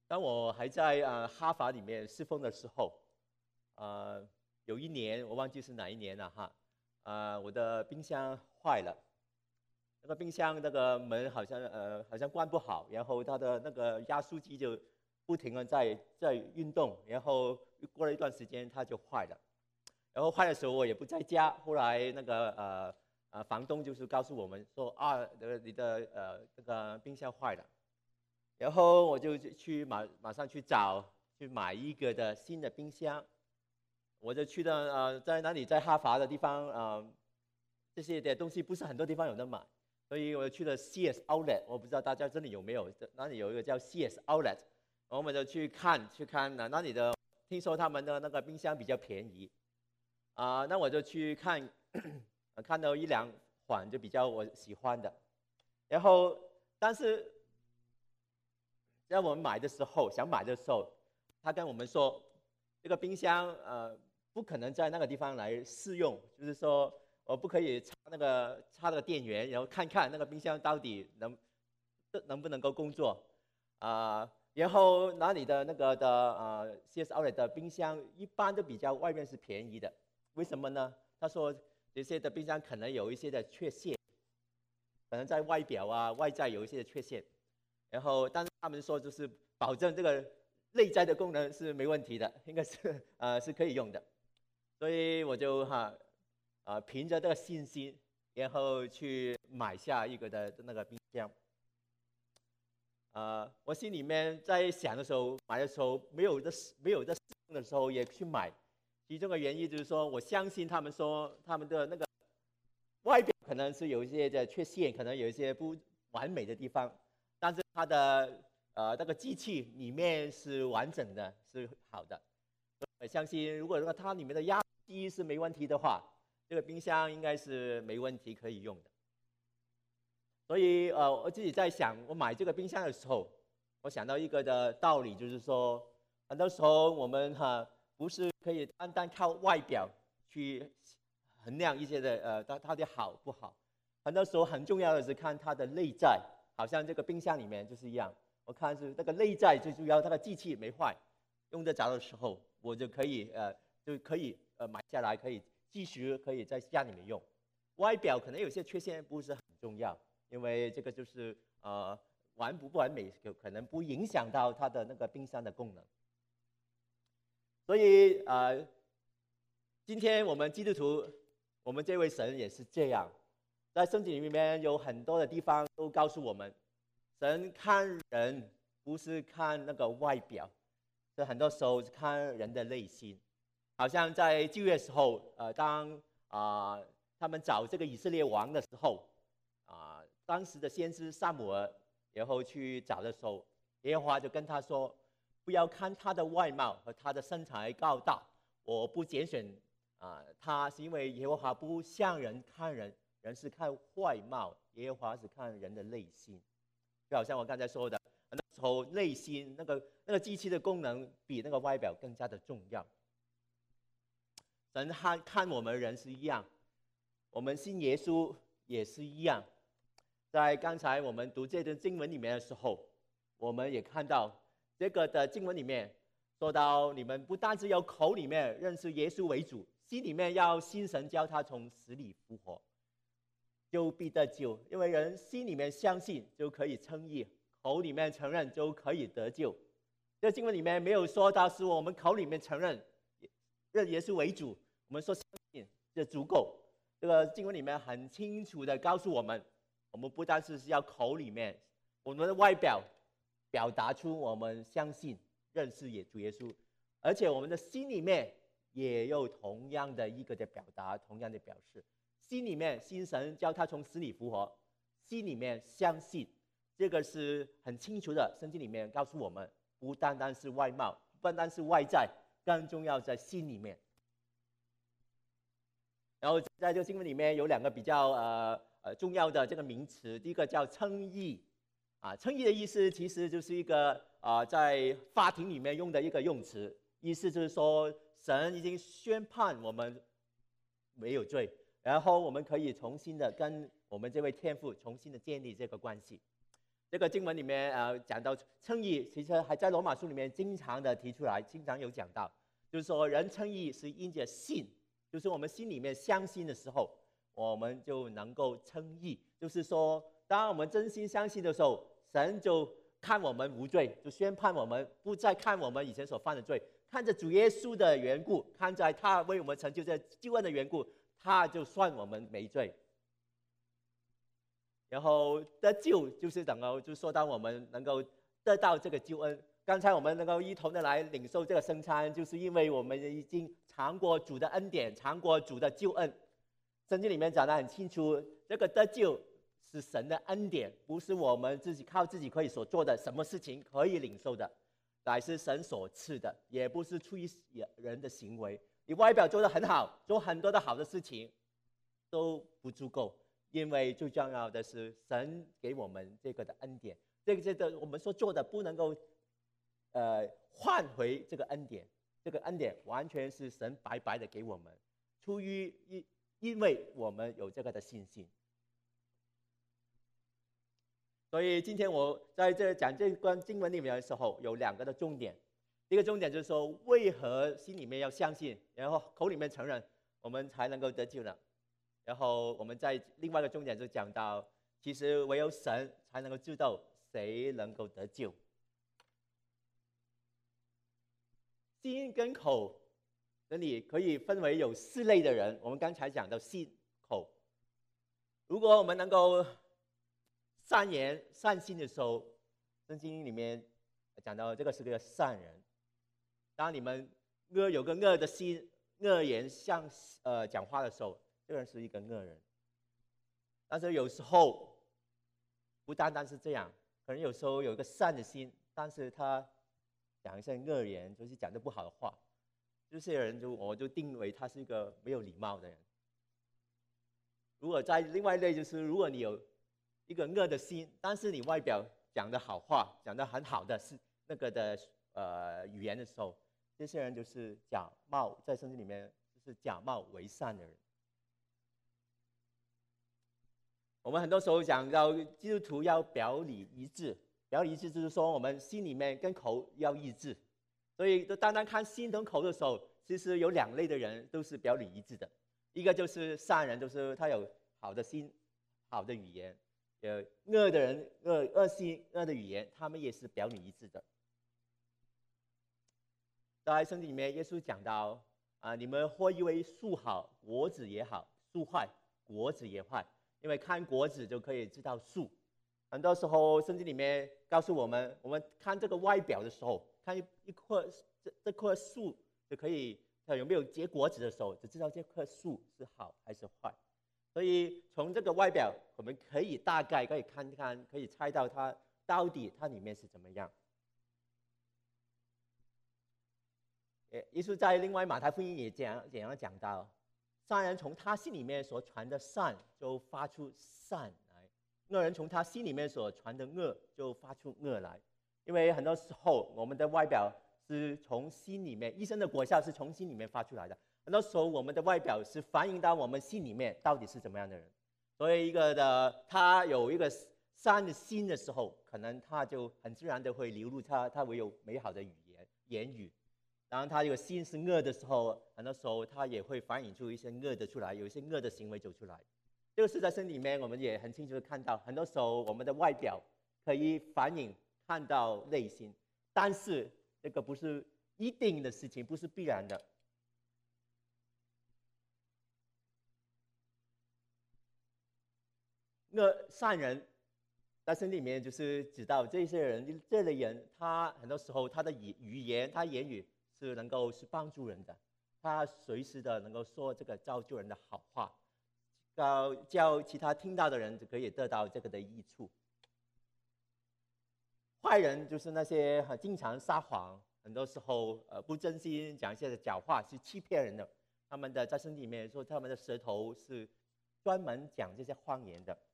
当我还在哈法里面侍奉的时候，有一年我忘记是哪一年了哈，我的冰箱坏了，那个冰箱那个门好像关不好，然后它的那个压缩机就不停的在运动，然后过了一段时间它就坏了，然后坏的时候我也不在家，后来那个房东就是告诉我们说你的那个冰箱坏了。然后我就去马上去买一个的新的冰箱，我就去到在那里在哈佛的地方这些的东西不是很多地方有的买，所以我去了 CS Outlet， 我不知道大家这里有没有，那里有一个叫 CS Outlet， 我们就去看那里的，听说他们的那个冰箱比较便宜，那我就去看看到一两款就比较我喜欢的，然后但是。在我们想买的时候，他跟我们说，这个冰箱不可能在那个地方来试用，就是说我不可以插那个电源，然后看看那个冰箱到底能不能够工作然后哪里的CS Outlet 的冰箱一般都比较外面是便宜的，为什么呢？他说这些的冰箱可能有一些的缺陷，可能在外表外在有一些的缺陷。然后，但是他们说就是保证这个内在的功能是没问题的，应该是可以用的，所以我就凭着这个信心，然后去买下一个的那个冰箱。我心里面在想的时候，买的时候没有的使用的时候也去买，其中的原因就是说我相信他们说他们的那个外表可能是有一些的缺陷，可能有一些不完美的地方。但是它的那个机器里面是完整的，是好的。我相信，如果说它里面的压机是没问题的话，这个冰箱应该是没问题可以用的。所以我自己在想，我买这个冰箱的时候，我想到一个的道理，就是说，很多时候我们不是可以单单靠外表去衡量一些的它的好不好，很多时候很重要的是看它的内在。好像这个冰箱里面就是一样，我看是那个内在最主要，它的机器没坏，用得着的时候，我就可以买下来，可以继续可以在家里面用。外表可能有些缺陷不是很重要，因为这个就是完不完美，可能不影响到它的那个冰箱的功能。所以今天我们基督徒，我们这位神也是这样。在圣经里面有很多的地方都告诉我们，神看人不是看那个外表，是很多时候是看人的内心。好像在旧约时候，当他们找这个以色列王的时候，当时的先知撒母耳，然后去找的时候，耶和华就跟他说，不要看他的外貌和他的身材高大，我不拣选他，是因为耶和华不像人看人。人是看外貌，耶和华是看人的内心。就好像我刚才说的，那时候内心那个机器的功能比那个外表更加的重要。神看我们人是一样，我们信耶稣也是一样。在刚才我们读这段经文里面的时候，我们也看到这个的经文里面说到，你们不单是要口里面认识耶稣为主，心里面要信神叫他从死里复活。就必得救，因为人心里面相信就可以称义，口里面承认就可以得救。这经文里面没有说到是我们口里面承认认耶稣为主，我们说相信就足够。这个经文里面很清楚的告诉我们，我们不单是要口里面，我们的外表表达出我们相信认识主耶稣，而且我们的心里面也有同样的一个的表达，同样的表示。心里面信神叫他从死里复活，心里面相信，这个是很清楚的。圣经里面告诉我们，不单单是外貌，不单单是外在，更重要在心里面。然后在这个经文里面有两个比较重要的这个名词，第一个叫称义，称义的意思其实就是一个在法庭里面用的一个用词，意思就是说神已经宣判我们没有罪。然后我们可以重新的跟我们这位天父重新的建立这个关系。 这个经文里面讲到称义，其实还在罗马书里面经常的提出来，经常有讲到，就是说人称义是因着信，就是我们心里面相信的时候，我们就能够称义。就是说，当我们真心相信的时候，神就看我们无罪，就宣判我们不再看我们以前所犯的罪，看着主耶稣的缘故，看在他为我们成就这救恩的缘故，他就算我们没罪。然后得救就是等于就说到我们能够得到这个救恩。刚才我们能够一同的来领受这个圣餐，就是因为我们已经尝过主的恩典，尝过主的救恩。圣经里面讲得很清楚，这个得救是神的恩典，不是我们自己靠自己可以所做的什么事情可以领受的，乃是神所赐的，也不是出于人的行为。你外表做得很好，做很多的好的事情都不足够，因为最重要的是神给我们这个的恩典，这个我们所做的不能够换回这个恩典，这个恩典完全是神白白的给我们，出于因为我们有这个的信心。所以今天我在这讲这段经文里面的时候，有2个的重点。第一个重点就是说，为何心里面要相信，然后口里面承认，我们才能够得救呢？然后我们在另外一个重点就讲到，其实唯有神才能够知道谁能够得救。心跟口这里可以分为有4类的人。我们刚才讲到心口，如果我们能够善言善心的时候，圣经里面讲到这个是个善人。当你们有个恶的心，恶言像讲话的时候，这个人是一个恶人。但是有时候不单单是这样，可能有时候有一个善的心，但是他讲一些恶言，就是讲的不好的话，这些人我就定为他是一个没有礼貌的人。如果在另外一类，就是如果你有一个恶的心，但是你外表讲的好话，讲的很好的是那个的语言的时候，这些人就是假冒，在圣经里面就是假冒为善的人。我们很多时候讲到基督徒要表里一致，表里一致就是说我们心里面跟口要一致。所以就单单看心跟口的时候，其实有2类的人都是表里一致的。一个就是善人，就是他有好的心、好的语言；恶的人、恶心、恶的语言，他们也是表里一致的。在圣经里面，耶稣讲到你们或以为树好，果子也好；树坏，果子也坏。因为看果子就可以知道树。很多时候，圣经里面告诉我们，我们看这个外表的时候，看这棵树就可以它有没有结果子的时候，就知道这棵树是好还是坏。所以从这个外表，我们可以大概可以看看，可以猜到它到底它里面是怎么样。耶稣在另外马太福音也讲到，善人从他心里面所传的善就发出善来，恶人从他心里面所传的恶就发出恶来。因为很多时候我们的外表是从心里面，一生的果效是从心里面发出来的。很多时候我们的外表是反映到我们心里面到底是怎么样的人。所以他有一个善的心的时候，可能他就很自然的会流露他会有美好的言语。当他有心是恶的时候，很多时候他也会反映出一些恶的出来，有一些恶的行为走出来。这个是在圣经里面我们也很清楚的看到，很多时候我们的外表可以反映看到内心，但是这个不是一定的事情，不是必然的。善人在圣经里面就是指到这些人，这类人，他很多时候他的语言，他言语是能够是帮助人的，他随时的能够说这个造就人的好话，叫其他听到的人就可以得到这个的益处。坏人就是那些经常撒谎，很多时候不真心讲一些假话，是欺骗人的。他们在圣经里面说，他们的舌头是专门讲这些谎言的。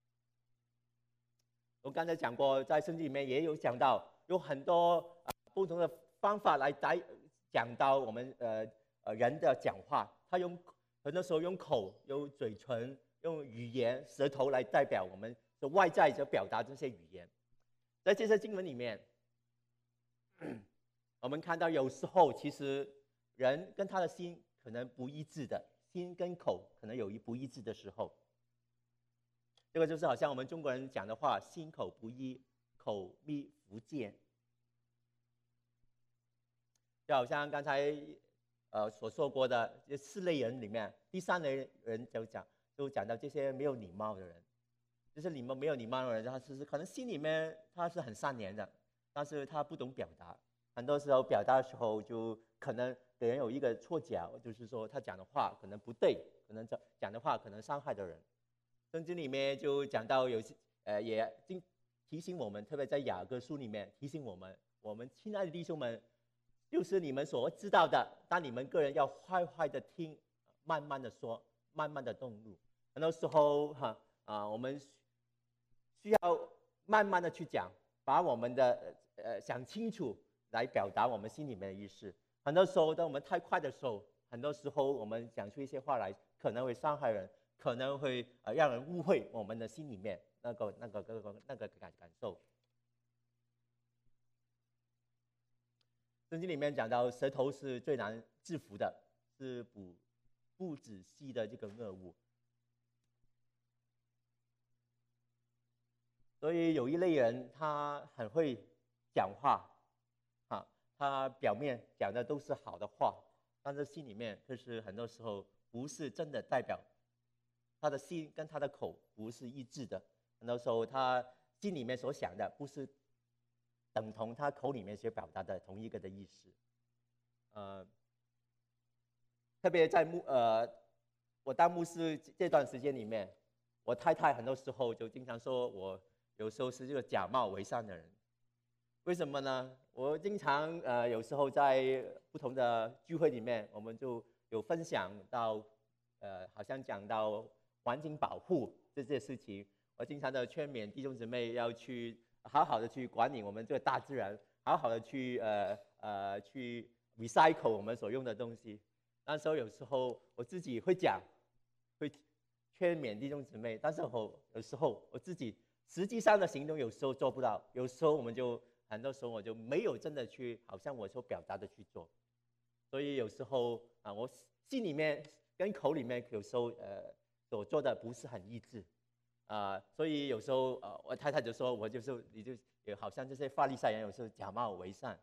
我刚才讲过，在圣经里面也有讲到，有很多不同的方法来讲到我们人的讲话。他很多时候用口、用嘴唇、用语言、舌头来代表我们的外在，就表达这些语言。 在这些经文里面，我们看到有时候其实人跟他的心可能不一致的，心跟口可能有不一致的时候。这个就是好像我们中国人讲的话，心口不一，口蜜腹剑。就好像刚才所说过的这4类人里面，第3类人就讲到这些没有礼貌的人，就是没有礼貌的人，他可能心里面他是很善良的，但是他不懂表达，很多时候表达的时候就可能给人有一个错觉，就是说他讲的话可能不对，可能讲的话可能伤害的人。圣经里面就讲到有些也提醒我们，特别在雅各书里面提醒我们亲爱的弟兄们，就是你们所知道的，但你们个人要坏坏的听，慢慢的说，慢慢的动怒。很多时候我们需要慢慢的去讲，把我们的想清楚来表达我们心里面的意思。很多时候当我们太快的时候，很多时候我们讲出一些话来，可能会伤害人，可能会让人误会我们的心里面那个感受。圣经里面讲到，舌头是最难制服的，是不仔细的这个恶物。所以有一类人，他很会讲话，他表面讲的都是好的话，但是心里面就是很多时候不是真的代表他的心跟他的口不是一致的。很多时候他心里面所想的不是等同他口里面所表达的同一个的意思。特别在我当牧师这段时间里面，我太太很多时候就经常说我有时候是这个假冒伪善的人。为什么呢？我经常有时候在不同的聚会里面，我们就有分享到好像讲到环境保护这些事情，我经常的劝勉弟兄姊妹要去好好的去管理我们这个大自然，好好的去去 recycle 我们所用的东西。那时候有时候我自己会讲，会劝勉弟兄姊妹，但是有时候我自己实际上的行动有时候做不到，有时候很多时候我就没有真的去好像我所表达的去做，所以有时候我心里面跟口里面有时候所做的不是很一致，所以有时候我太太就说你就好像这些法利赛人有时候假冒伪善。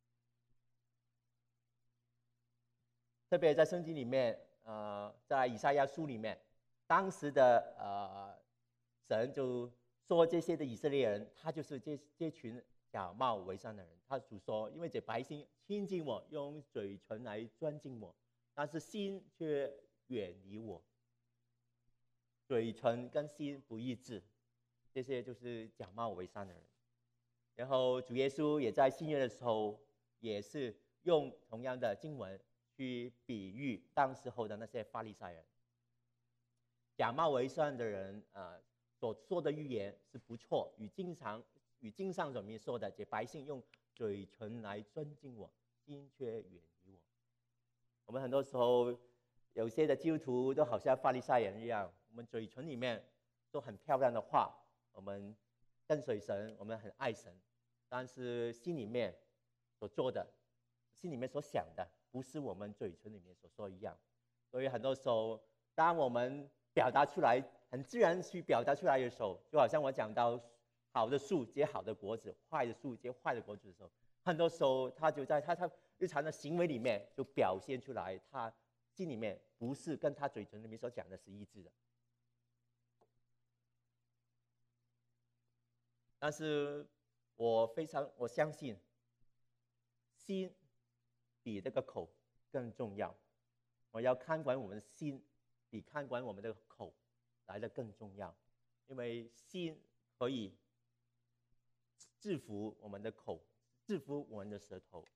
特别在圣经里面，在以赛亚书里面，当时的神就说这些的以色列人，他就是这群假冒伪善的人。他主说，因为这百姓亲近我，用嘴唇来尊敬我，但是心却远离我。嘴唇跟心不一致，这些就是假冒伪善的人。然后主耶稣也在新约的时候，也是用同样的经文去比喻当时候的那些法利赛人。假冒伪善的人所说的预言是不错，与经上所明说的，这百姓用嘴唇来尊敬我，心却远离我。我们很多时候有些的基督徒都好像法利赛人一样，我们嘴唇里面说很漂亮的话，我们跟随神，我们很爱神，但是心里面所做的，心里面所想的，不是我们嘴唇里面所说一样。所以很多时候，当我们表达出来，很自然去表达出来的时候，就好像我讲到好的树结好的果子，坏的树结坏的果子的时候，很多时候他就在他日常的行为里面就表现出来，他心里面不是跟他嘴唇里面所讲的是一致的。但是我相信，心比这个口更重要。我要看管我们的心，比看管我们的口来的更重要，因为心可以制服我们的口，制服我们的舌头。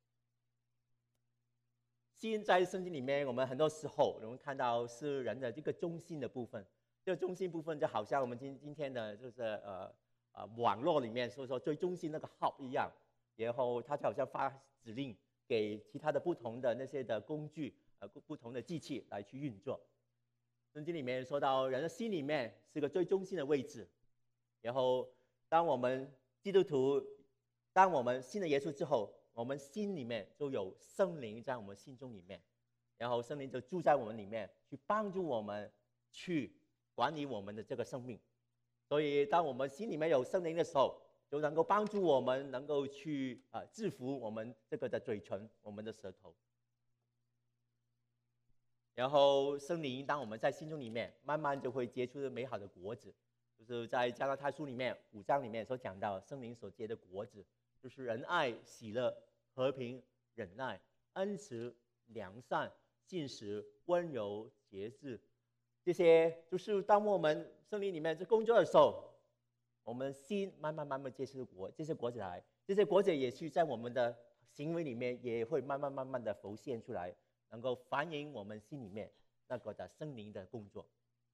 心在圣经里面，我们很多时候我们看到是人的这个中心的部分。这个中心部分就好像我们今天的就是网络里面说最中心那个 hub 一样，然后它就好像发指令给其他的不同的那些的工具不同的机器来去运作。圣经里面说到人的心里面是个最中心的位置，然后当我们基督徒当我们信了耶稣之后，我们心里面就有圣灵在我们心中里面，然后圣灵就住在我们里面，去帮助我们去管理我们的这个生命。所以，当我们心里面有圣灵的时候，就能够帮助我们能够去制服我们这个的嘴唇，我们的舌头。然后圣灵当我们在心中里面，慢慢就会结出美好的果子，就是在加拉太书里面5章里面所讲到圣灵所结的果子，就是仁爱、喜乐、和平、忍耐、恩慈、良善、信实、温柔、节制。这些就是当我们圣灵里面在工作的时候，我们心慢慢结出这些果子来，这些果子也是在我们的行为里面也会慢慢的浮现出来，能够反映我们心里面那个的圣灵的工作。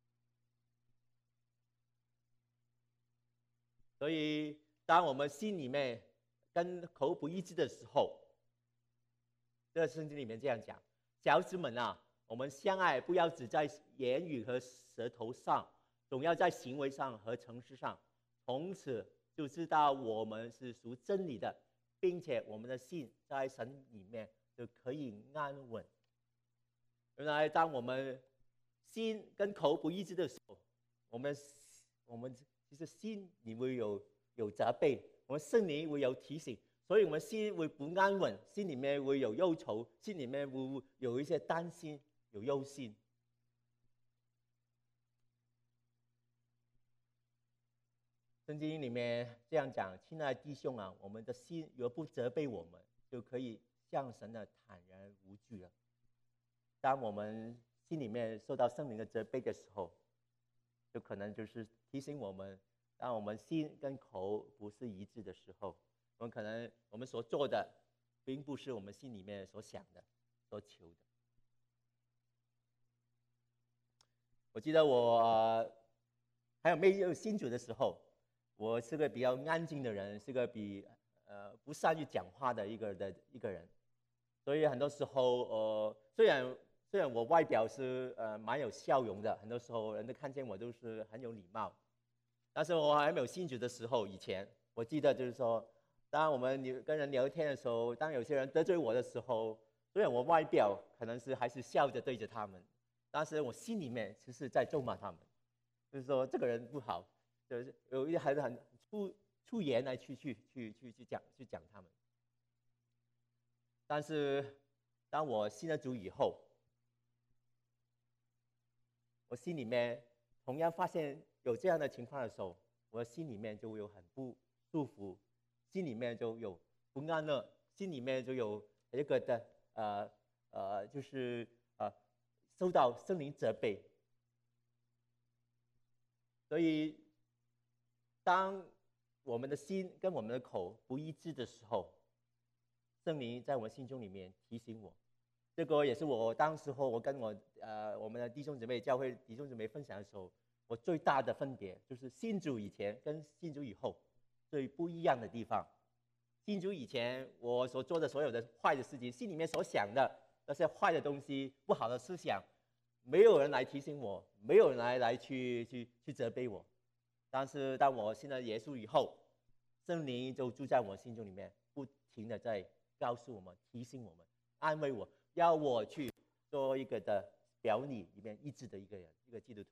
所以，当我们心里面跟口不一致的时候，这个圣经里面这样讲：小子们啊，我们相爱，不要只在言语和舌头上，总要在行为上和诚实上。从此就知道我们是属真理的，并且我们的心在神里面就可以安稳。原来，当我们心跟口不一致的时候，我们其实心里会有责备，我们圣灵会有提醒，所以我们心会不安稳，心里面会有忧愁，心里面会有一些担心，有忧心。圣经里面这样讲：亲爱的弟兄啊，我们的心若不责备我们，就可以向神的坦然无惧了。当我们心里面受到圣灵的责备的时候，就可能就是提醒我们，当我们心跟口不是一致的时候，我们所做的并不是我们心里面所想的、所求的。我记得我还没有信主的时候，我是个比较安静的人，是个不善于讲话的一个人，所以很多时候虽然我外表是蛮有笑容的，很多时候人都看见我都是很有礼貌，但是我还没有信主的时候，以前我记得就是说，当我们跟人聊天的时候，当有些人得罪我的时候，虽然我外表可能是还是笑着对着他们，但是我心里面其实在咒骂他们，就是说这个人不好，就是有一些还是很出言来去讲他们。但是当我信了主以后，我心里面同样发现有这样的情况的时候，我的心里面就有很不舒服，心里面就有不安乐，心里面就有一个的就是受到圣灵责备。所以当我们的心跟我们的口不一致的时候，圣灵在我心中里面提醒我。这个也是我当时候我跟我们的弟兄姊妹教会弟兄姊妹分享的时候，我最大的分别就是信主以前跟信主以后最不一样的地方。信主以前我所做的所有的坏的事情，心里面所想的那些坏的东西、不好的思想，没有人来提醒我，没有人来去责备我。但是当我信了耶稣以后，圣灵就住在我心中里面，不停的在告诉我们、提醒我们、安慰我。要我去做一个的表里里面一致的一个人，一个基督徒。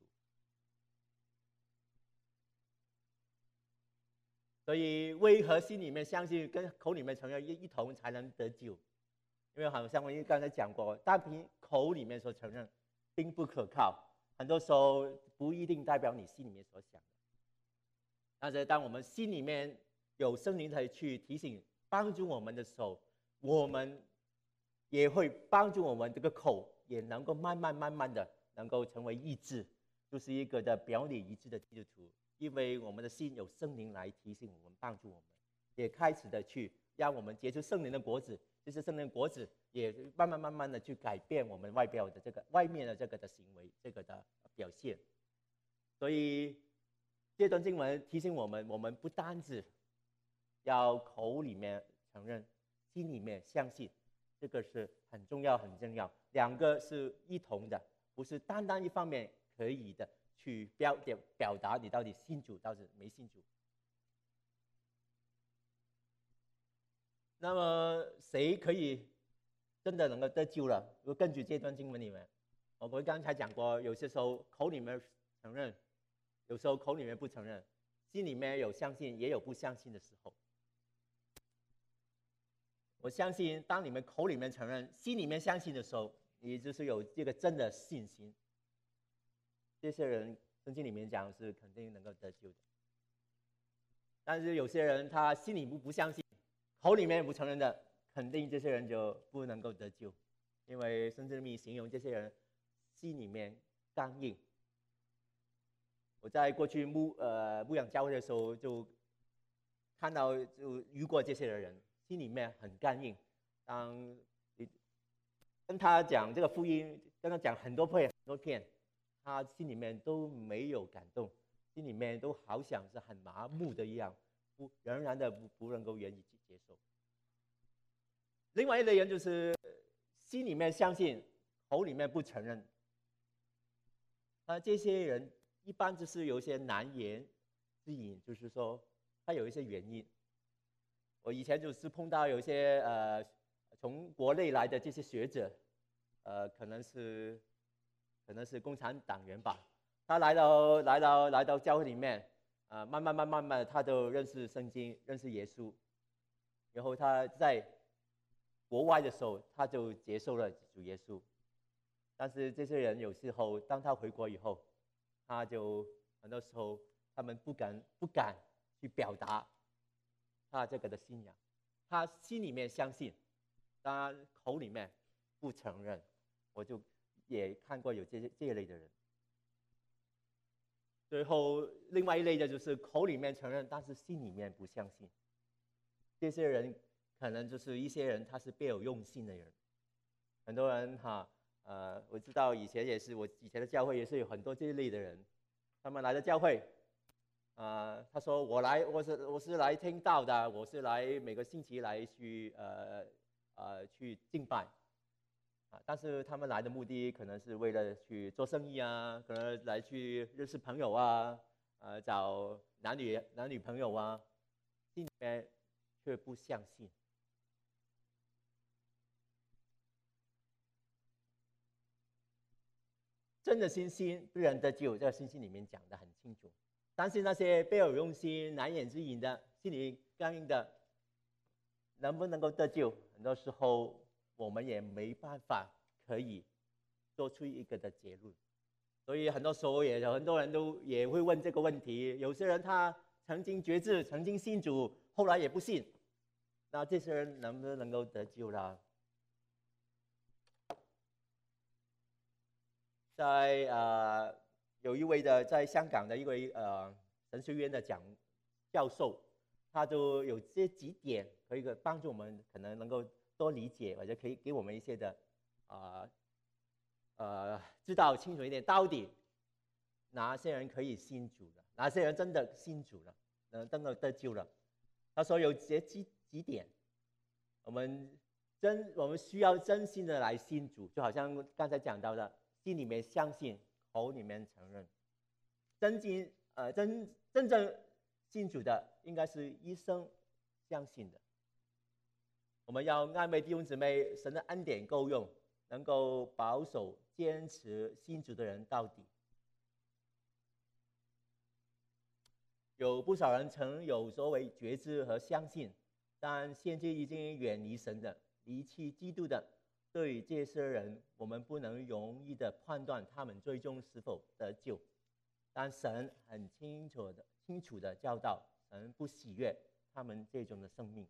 所以为何心里面相信跟口里面承认一同才能得救？因为好像我刚才讲过，单凭口里面所承认并不可靠，很多时候不一定代表你心里面所想的。但是当我们心里面有圣灵来去提醒、帮助我们的时候，我们也会帮助我们这个口也能够慢慢的能够成为一致，就是一个的表里一致的基督徒。因为我们的心有圣灵来提醒我们、帮助我们，也开始的去让我们结出圣灵的果子。就是圣灵的果子也慢慢的去改变我们外面的这个的行为、这个的表现。所以这段经文提醒我们，我们不单只要口里面承认，心里面相信。这个是很重要，很重要，两个是一同的，不是单单一方面可以的去表达你到底信主，到底没信主。 那么谁可以真的能够得救了？如果根据这段经文里面，我们刚才讲过，有些时候口里面承认，有时候口里面不承认，心里面有相信，也有不相信的时候。我相信，当你们口里面承认，心里面相信的时候，你就是有这个真的信心。这些人圣经里面讲是肯定能够得救的。但是有些人他心里不相信，口里面也不承认的，肯定这些人就不能够得救，因为圣经里面形容这些人心里面刚硬。我在过去牧养教会的时候，就看到就遇过这些的人，心里面很刚硬。当你跟他讲这个福音，跟他讲很多遍，他心里面都没有感动，心里面都好像是很麻木的一样，仍然的不能够愿意去接受。另外一类人就是心里面相信，口里面不承认。这些人一般就是有一些难言之隐，就是说他有一些原因。我以前就是碰到有一些从国内来的这些学者，可能是共产党员吧。他来到教会里面，慢慢他都认识圣经，认识耶稣。然后他在国外的时候，他就接受了主耶稣。但是这些人有时候，当他回国以后，他就很多时候他们不敢去表达他这个的信仰。他心里面相信，当然口里面不承认。我就也看过有这一类的人。最后另外一类的就是口里面承认，但是心里面不相信。这些人可能就是一些人他是别有用心的人。很多人我知道以前也是，我以前的教会也是有很多这一类的人，他们来到教会，他说我是来听道的，我是来每个星期来去去敬拜，但是他们来的目的可能是为了去做生意啊，可能来去认识朋友啊，找男女朋友啊，心里面却不相信。真的信心不能得救，这个信心里面讲得很清楚。但是那些别有用心、难言之隐的、心里刚硬的，能不能够得救？很多时候我们也没办法可以做出一个的结论。所以很多时候也有很多人都也会问这个问题。有些人他曾经决志，曾经信主，后来也不信，那这些人能不能够得救呢？在有一位在香港的一位神学院的教授，他就有这几点可以帮助我们，可能能够多理解，或者可以给我们一些的知道清楚一点，到底哪些人可以信主了，哪些人真的信主了，真的得救了。他说有这几点，我们需要真心的来信主，就好像刚才讲到的。心里面相信，口里面承认。真正信主的，应该是一生相信的。我们要安慰弟兄姊妹，神的恩典够用，能够保守坚持信主的人到底。有不少人曾有所谓觉知和相信，但现今已经远离神的，离弃基督的。对于这些人，我们不能容易的判断他们最终是否得救，但神很清楚的教导，神不喜悦他们这种的生命。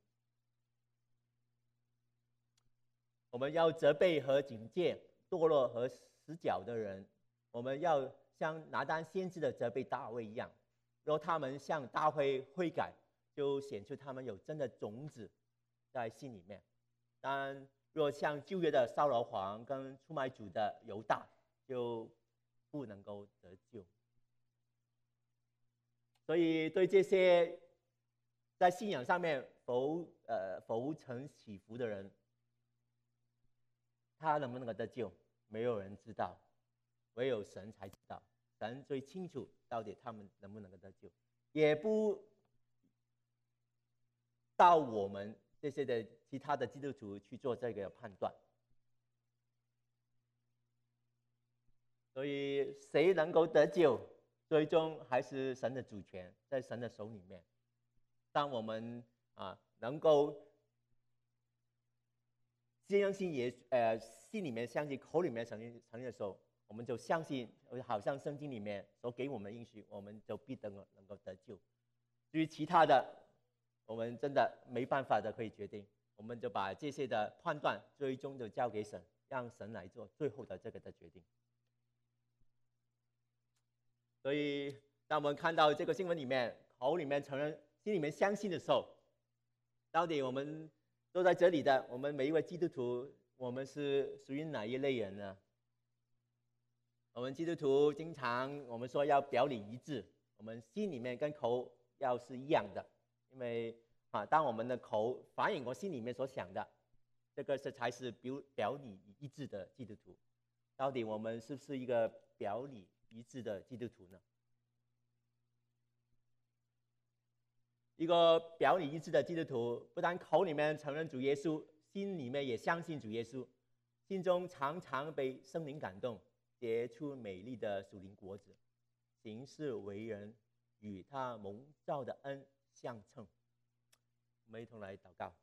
我们要责备和警戒堕落和死角的人，我们要像拿单先知的责备大卫一样，若他们向大卫悔改，就显出他们有真的种子在心里面。但若像旧约的扫罗王跟出卖主的犹大，就不能够得救。所以对这些在信仰上面浮沉起伏的人，他能不能够得救，没有人知道，唯有神才知道。神最清楚到底他们能不能够得救，也不到我们这些的其他的基督徒去做这个判断。所以谁能够得救，最终还是神的主权，在神的手里面。当我们能够相信心里面相信，口里面承认的时候，我们就相信，好像圣经里面所给我们的应许，我们就必能够得救。至于其他的，我们真的没办法的可以决定，我们就把这些的判断最终就交给神，让神来做最后的这个的决定。所以，当我们看到这个新闻里面，口里面承认，心里面相信的时候，到底我们都在这里的，我们每一位基督徒，我们是属于哪一类人呢？我们基督徒经常我们说要表里一致，我们心里面跟口要是一样的，因为当我们的口反映我心里面所想的，这个才是表里一致的基督徒。到底我们是不是一个表里一致的基督徒呢？一个表里一致的基督徒，不但口里面承认主耶稣，心里面也相信主耶稣，心中常常被圣灵感动，结出美丽的属灵果子，行事为人与他蒙召的恩相称。我们一同来祷告。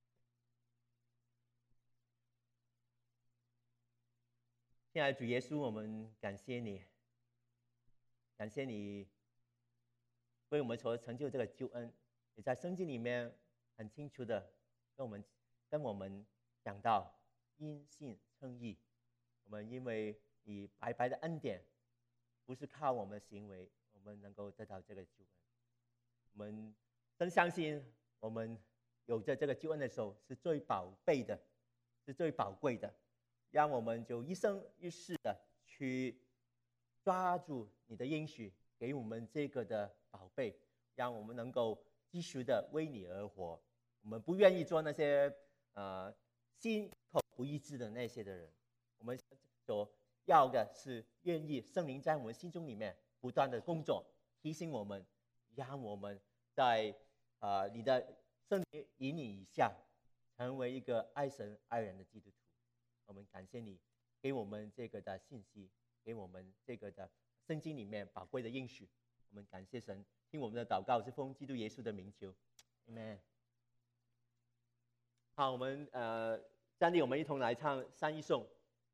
亲爱的主耶稣，我们感谢你，感谢你为我们所成就这个救恩，也在圣经里面很清楚的跟我们讲到因信称义。我们因为你白白的恩典，不是靠我们的行为，我们能够得到这个救恩。我们真相信，我们有着这个救恩的时候，是最宝贝的，是最宝贵的。让我们就一生一世的去抓住你的应许，给我们这个的宝贝，让我们能够继续的为你而活。我们不愿意做那些心口不一致的那些的人，我们所要的是愿意圣灵在我们心中里面不断的工作，提醒我们，让我们在你的圣灵引领以下，成为一个爱神爱人的基督徒。我们感谢你给我们这个的信息，给我们这个的圣经里面宝贵的应许。我们感谢神，听我们的祷告是奉基督耶稣的名求 ，Amen。好，我们站立，我们一同来唱三一颂。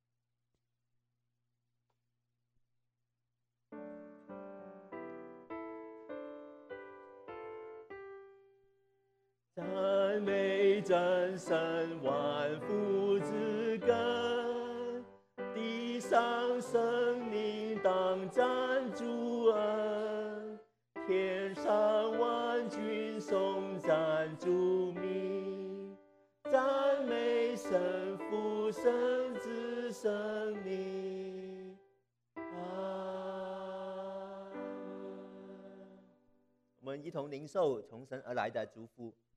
赞美真神万福之根，地上生灵当赞主恩，天上万军颂赞主名，赞美神父神子圣灵。我们一同领受从神而来的祝福。